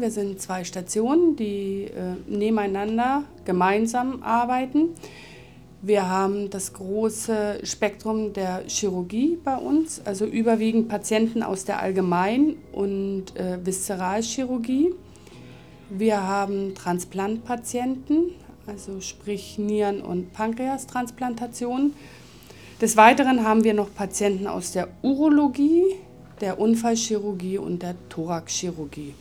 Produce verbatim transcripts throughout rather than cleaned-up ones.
Wir sind zwei Stationen, die äh, nebeneinander gemeinsam arbeiten. Wir haben das große Spektrum der Chirurgie bei uns, also überwiegend Patienten aus der Allgemein- und äh, Viszeralchirurgie. Wir haben Transplantpatienten, also sprich Nieren- und Pankreastransplantation. Des Weiteren haben wir noch Patienten aus der Urologie, der Unfallchirurgie und der Thoraxchirurgie.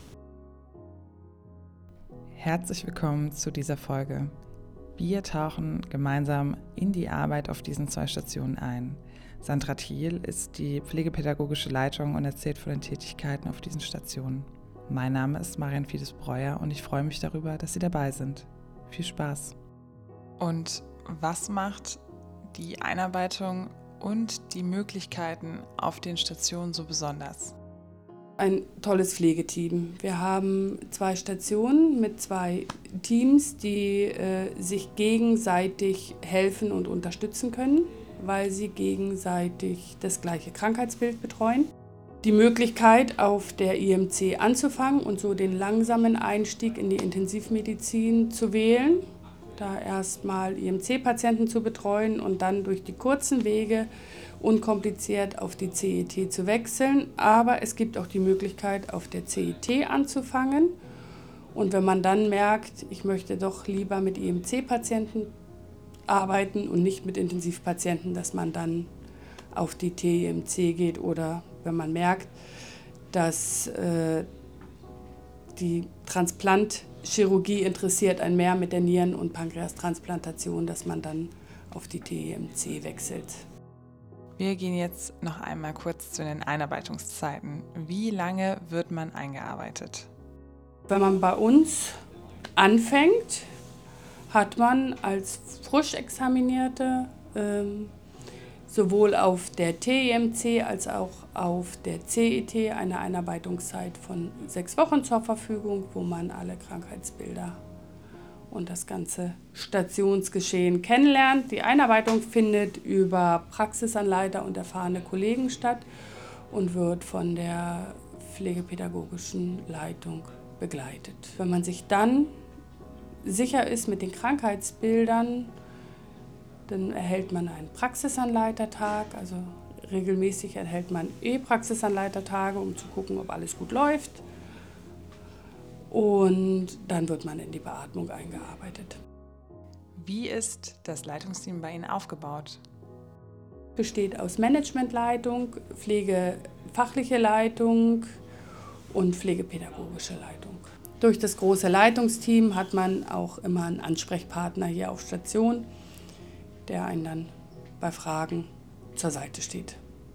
Herzlich willkommen zu dieser Folge. Wir tauchen gemeinsam in die Arbeit auf diesen zwei Stationen ein. Sandra Thiel ist die pflegepädagogische Leitung und erzählt von den Tätigkeiten auf diesen Stationen. Mein Name ist Marian Fides-Breuer und ich freue mich darüber, dass Sie dabei sind. Viel Spaß! Und was macht die Einarbeitung und die Möglichkeiten auf den Stationen so besonders? Ein tolles Pflegeteam. Wir haben zwei Stationen mit zwei Teams, die äh, sich gegenseitig helfen und unterstützen können, weil sie gegenseitig das gleiche Krankheitsbild betreuen. Die Möglichkeit, auf der I M C anzufangen und so den langsamen Einstieg in die Intensivmedizin zu wählen, da erstmal I M C-Patienten zu betreuen und dann durch die kurzen Wege unkompliziert auf die C E T zu wechseln. Aber es gibt auch die Möglichkeit, auf der C E T anzufangen. Und wenn man dann merkt, ich möchte doch lieber mit I M C-Patienten arbeiten und nicht mit Intensivpatienten, dass man dann auf die T I M C geht, oder wenn man merkt, dass äh, die Transplantchirurgie interessiert einen mehr mit der Nieren- und Pankreastransplantation, dass man dann auf die T I M C wechselt. Wir gehen jetzt noch einmal kurz zu den Einarbeitungszeiten. Wie lange wird man eingearbeitet? Wenn man bei uns anfängt, hat man als frisch Examinierte ähm, sowohl auf der T I M C als auch auf der C E T eine Einarbeitungszeit von sechs Wochen zur Verfügung, wo man alle Krankheitsbilder und das ganze Stationsgeschehen kennenlernt. Die Einarbeitung findet über Praxisanleiter und erfahrene Kollegen statt und wird von der pflegepädagogischen Leitung begleitet. Wenn man sich dann sicher ist mit den Krankheitsbildern, dann erhält man einen Praxisanleitertag, also regelmäßig erhält man E-Praxisanleitertage, um zu gucken, ob alles gut läuft. Und dann wird man in die Beatmung eingearbeitet. Wie ist das Leitungsteam bei Ihnen aufgebaut? Besteht aus Managementleitung, pflegefachliche Leitung und pflegepädagogische Leitung. Durch das große Leitungsteam hat man auch immer einen Ansprechpartner hier auf Station, der einen dann bei Fragen zur Seite steht.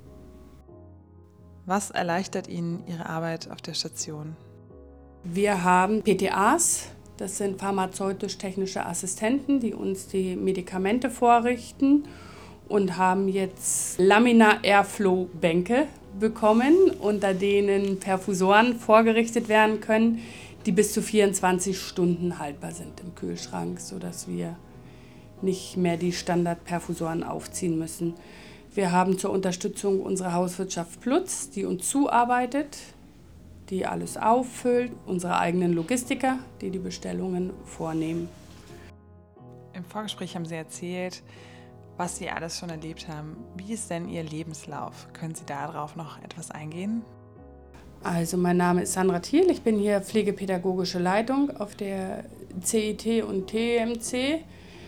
Was erleichtert Ihnen Ihre Arbeit auf der Station? Wir haben P T As, das sind pharmazeutisch-technische Assistenten, die uns die Medikamente vorrichten, und haben jetzt Laminar Airflow Bänke bekommen, unter denen Perfusoren vorgerichtet werden können, die bis zu vierundzwanzig Stunden haltbar sind im Kühlschrank, sodass wir nicht mehr die Standardperfusoren aufziehen müssen. Wir haben zur Unterstützung unsere Hauswirtschaft Plus, die uns zuarbeitet, die alles auffüllt, unsere eigenen Logistiker, die die Bestellungen vornehmen. Im Vorgespräch haben Sie erzählt, was Sie alles schon erlebt haben. Wie ist denn Ihr Lebenslauf? Können Sie darauf noch etwas eingehen? Also mein Name ist Sandra Thiel, ich bin hier pflegepädagogische Leitung auf der C E T und T I M C.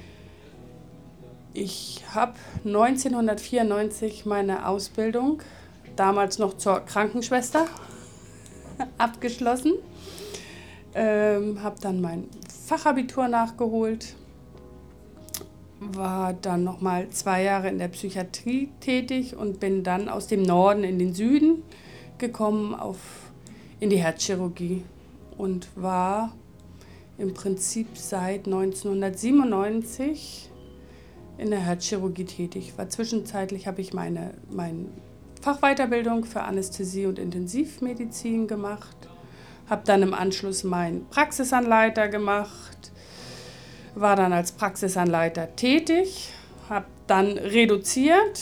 Ich habe neunzehnhundertvierundneunzig meine Ausbildung, damals noch zur Krankenschwester, abgeschlossen. Ähm, habe dann mein Fachabitur nachgeholt, war dann noch mal zwei Jahre in der Psychiatrie tätig und bin dann aus dem Norden in den Süden gekommen, auf, in die Herzchirurgie, und war im Prinzip seit neunzehnhundertsiebenundneunzig in der Herzchirurgie tätig. War zwischenzeitlich habe ich meine, meine Fachweiterbildung für Anästhesie und Intensivmedizin gemacht, habe dann im Anschluss meinen Praxisanleiter gemacht, war dann als Praxisanleiter tätig, habe dann reduziert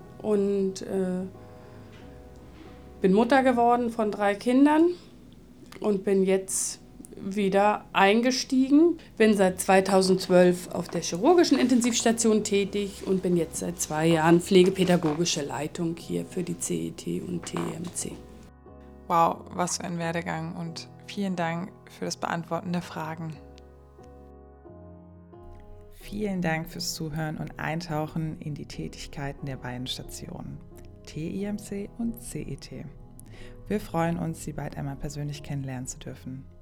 und äh, bin Mutter geworden von drei Kindern und bin jetzt wieder eingestiegen. Bin seit zweitausendzwölf auf der chirurgischen Intensivstation tätig und bin jetzt seit zwei Jahren pflegepädagogische Leitung hier für die C E T und T E M C. Wow, was für ein Werdegang und vielen Dank für das Beantworten der Fragen. Vielen Dank fürs Zuhören und Eintauchen in die Tätigkeiten der beiden Stationen, T E M C und C E T. Wir freuen uns, Sie bald einmal persönlich kennenlernen zu dürfen.